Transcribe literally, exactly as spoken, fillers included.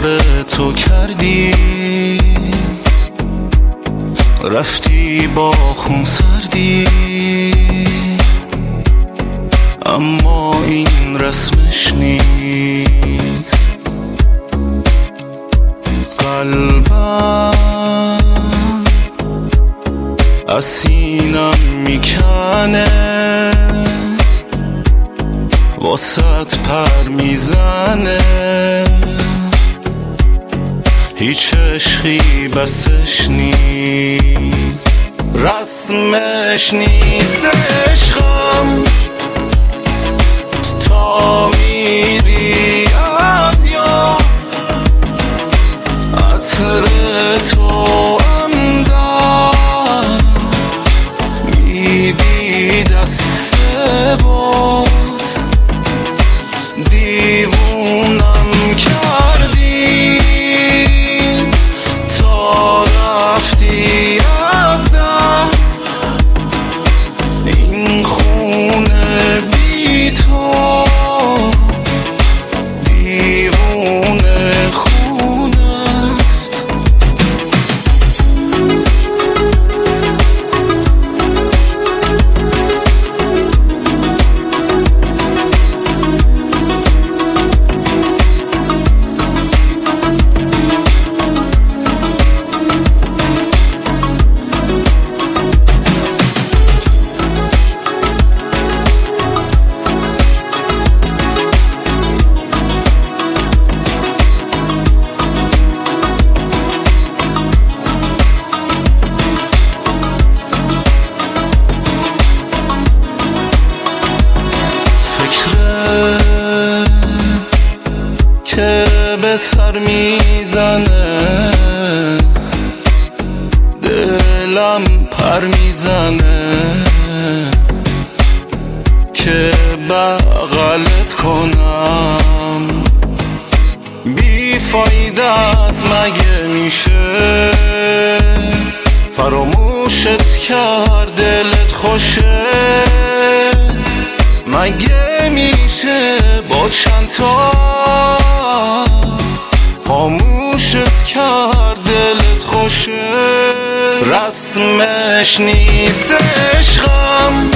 کار تو کردی، رفتی با خون سردی، اما این رسمش نیست. قلبم از سینم میکنه، واسط پر میزنه، هیچ عشقی بسش نیست، رسمش نیست عشقم. تا میری از یاد عطر تو هم دار، میدی دست بود دیوونم کردی، تا رفتی از دست این خونه بی تو، دیوونه خونه است. که به سر میزنه، دلم پر میزنه، که بغلت کنم بی فایده از مگه میشه، فراموشت کرد دلت خوشه، مگه میشه با چند تا خاموشت کرد دلت خوشه، رسمش نیست عشقم.